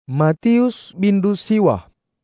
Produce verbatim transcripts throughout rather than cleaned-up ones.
Matius bindu siwah.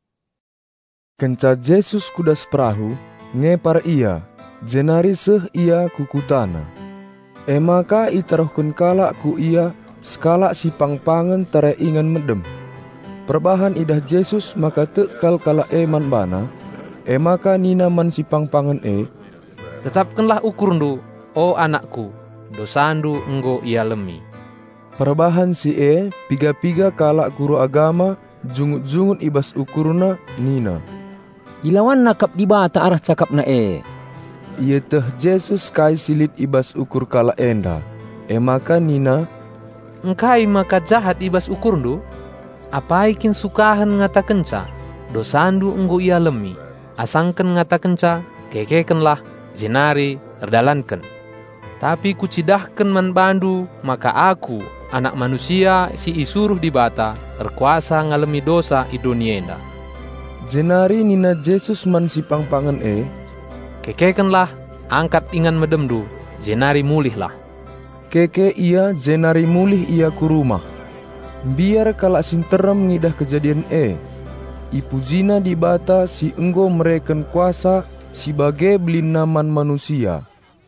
Kenca Jesus kudas perahu, ngepar ia, jenari seh ia kukutana. Emaka itarohkun kalak ku ia, skalak si pangpangen tare ingan medem. Perbahan idah Jesus maka tekal kalak eman bana, emaka nina man si pangpangen e. Tetapkanlah ukurndu, o anakku, dosandu enggo ia lemi. Perbahan si e, piga-piga kalak guru agama, jungut-jungut ibas ukurna nina. Ilawan nakap di bata arah cakap na e. Ia teh Jesus kai silit ibas ukur kalak enda. Emaka nina, engkai maka jahat ibas ukurndu? Apaikin sukahan ngata kenca, dosandu enggo ia lemi. Asangken ngata kenca, kekekenlah, jenari, erdalanken. Tapi kucidahken man bandu, maka aku, anak manusia si isuruh di bata, terkuasa ngalemi dosa i dunienda. Jenari nina Jesus man si pangpangen e. Kekekenlah, angkat ingan medemdu, jenari mulihlah. Keke ia, jenari mulih ia ku rumah. Biar kalak sinterem ngidah kejadian e. Ipujina di bata si enggo mereken kuasa, si bagai belinaman manusia.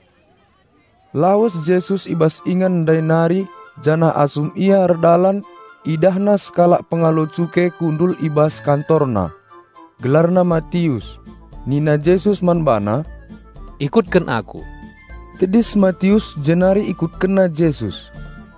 Lawas Jesus ibas ingan dainari, jana asum ia redalan, idahna skalak pengalo cuke kundul ibas kantorna. Gelarna Matius. Nina Jesus man bana, ikutkan aku. Tedis Matius jenari ikut kena Jesus.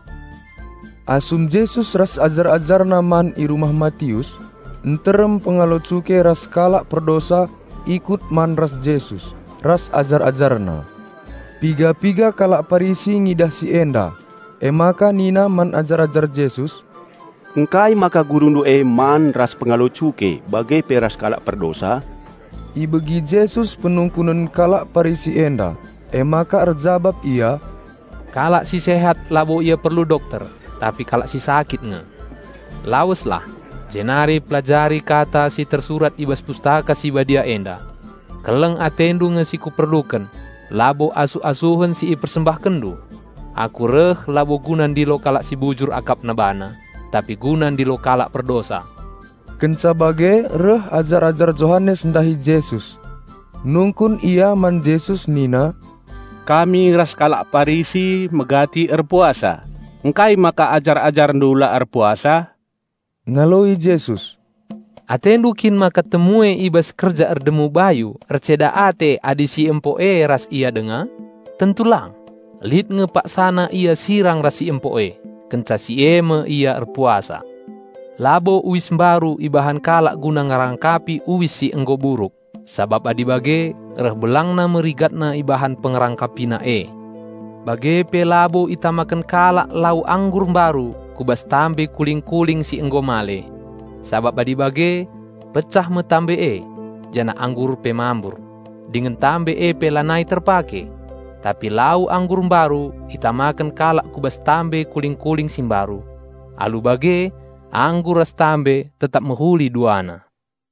Asum Jesus ras ajar-ajarna man i rumah Matius, enterem pengalo cuke ras kalak perdosa ikut man ras Jesus, ras ajar-ajarna. Piga-piga kalak Parisi ngidah si enda. Emaka nina man ajar-ajar Jesus, engkai maka gurundu e man ras pengalo cuke bagai peras kalak perdosa? Ibegi Jesus penungkunan kalak Parisi enda. Emaka erjabab ia, kalak si sehat labo ia perlu dokter, tapi kalak si sakit nge. Laweslah, jenari pelajari kata si tersurat ibas pustaka si badia enda. Keleng atendu nge si kuperlukan, labo asu-asuhen si ipersembahkan du. Aku reh labo gunan di lo kalak si bujur akap nabana, tapi gunan di lo kalak perdosa. Kenca bage reh ajar-ajar Yohanes ndahi Jesus. Nungkun ia man Jesus nina, kami ras kalak Parisi megati erpuasa. Engkai maka ajar-ajar ndula erpuasa? Ngaloi Jesus, atendukin maka temue ibas kerja erdemu bayu, erceda ate adisi empoe ras ia denga? Tentulang, lid ngepak sana ia sirang rasi empoe, kenca si eme ia erpuasa. Labo uwis baru ibahan kalak guna ngarangkapi uwis si enggo buruk, sabab adi bage reh belangna merigatna ibahan pengerangkapina e. Bage pe labo itamakan kalak lau anggur baru, kubas tambe kuling-kuling si enggo male. Sabab adi bage pecah metambe e, jana anggur pe mambur. Dengan tambe e pe lanai terpake. Tapi lau anggur baru itamakan kalak kubas tambe kuling-kuling simbaru. Alu bage anggur ras tambe tetap mehuli duana.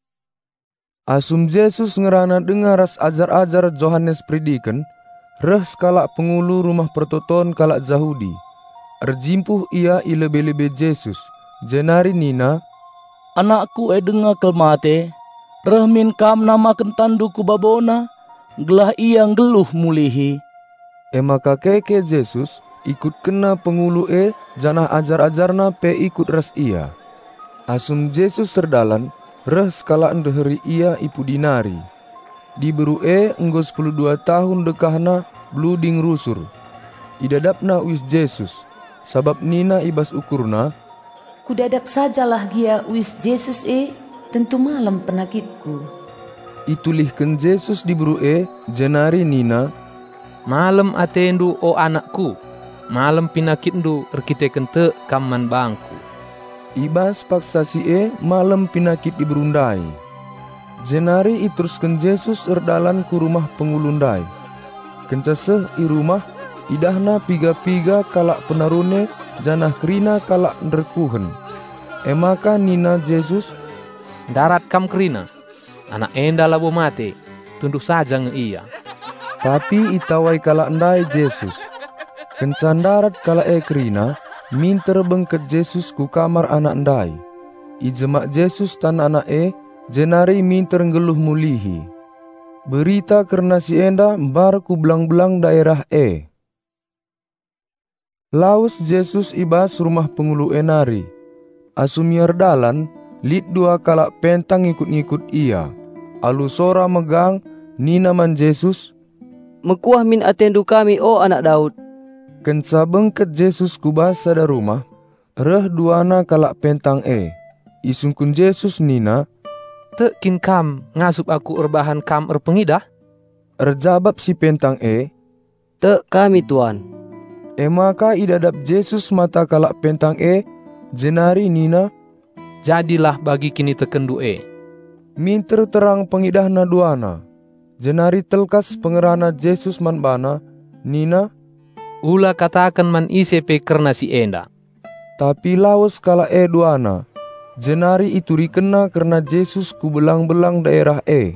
Asum Jesus ngerana dengar ras ajar-ajar Yohanes prediken, reh skalak pengulu rumah pertoton kalak Yahudi. Erjimpuh ia ilebe-lebe Jesus. Jenari nina, Anakku e denga kelmate, reh min kam namakan tanduku babona, gelah ia ngeluh mulihi. Emaka keke Jesus ikut kena pengulu e, janah ajar-ajarna pe ikut ras ia. Asum Jesus serdalan, reh skalak ndeheri ia ipu dinari. Diberu e enggo sepuluh dua tahun dekahna bluding rusur. Idadapna wis Jesus, sabab nina ibas ukurna, kudadap sajalah gia wis Jesus e, tentu malam penakitku. Itulihken Jesus diberu e, jenari nina, malam atendu o anakku, malam pinakitndu erkiteken te kamman bangku. Ibas paksa si e malam pinakit diberundai. Jenari iteruskan Jesus erdalan ku rumah pengulundai. Kencaseh i rumah, idahna piga-piga kalak penarune, janah kerina kalak nderkuhen. Emaka nina Jesus, darat kam kerina, anak enda labo mate, tunduk saja nge iya. Tapi itawai kalak ndai Jesus. Kencan darat kalak e kerina, minter bengket Jesus ku kamar anak ndai. Ijemak Jesus tan anak e, jenari minter ngeluh mulihi. Berita karena si enda mbar ku belang-belang daerah e. Laus Jesus ibas rumah pengulu enari. Asumiar dalan, lit dua kalak pentang ngikut-ngikut ia. Alu sora megang, nina man Jesus, "Mekuah min atendu kami, oh anak Daud." Kenca bengket Jesus kubas sada rumah, reh duana kalak pentang e. Isungkun Jesus nina, "Tekin kam ngasup aku erbahan kam erpengidah?" Erjabab si pentang e, "Te kami Tuan." E maka idadap Jesus mata kalak pentang e, jenari nina, "Jadilah bagi kini tekendu e." Minter terang pengidahna duana. Jenari telkas pengerana Jesus man bana, nina, "Ula katakan man ise pe kerna si enda." Tapi laos kala e duana. Jenari itu rikena karena Jesus ku belang-belang daerah e.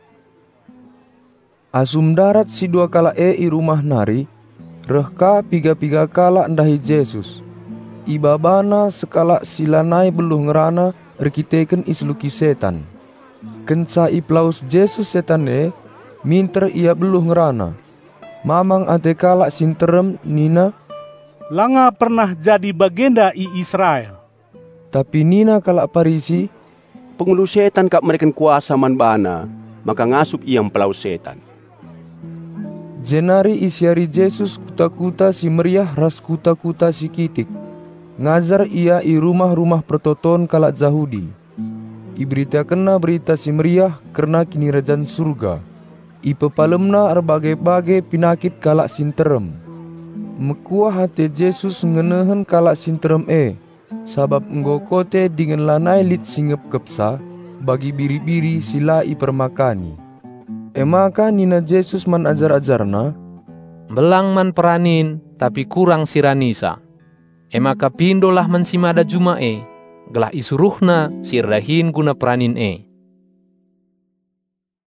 Asum darat si dua kala e i rumah nari, rehka piga-piga kala ndahi Jesus. Ibabana sekala silanai beluh ngerana rekiteken isluki setan. Kenca iplaus Jesus setan e, minter ia beluh ngerana. Mamang ate kala sinterem nina, "Langa pernah jadi bagenda i Israel." Tapi nina kalak Parisi, "Pengulu setan kap mereka kuasa man bana, maka ngasup iang pelau setan." Jenari isiari Jesus kuta-kuta si meriah ras kuta-kuta si kitik. Ngajar ia i rumah-rumah pertoton kalak Jahudi. Iberita kena berita si meriah karena kini rajan surga. Ipepalemna erbagai-bagai pinakit kalak sinterem. Mekuah hati Jesus ngenehen kalak sinterem e, sabab nggokote dengan lanai lit singep kepsa, bagi biri-biri sila ipermakani. Emaka nina Jesus man ajar-ajarna, "Belang man peranin, tapi kurang siranisa. Emaka pindolah man simada juma e, gelah isuruhna sirahin guna peranin e."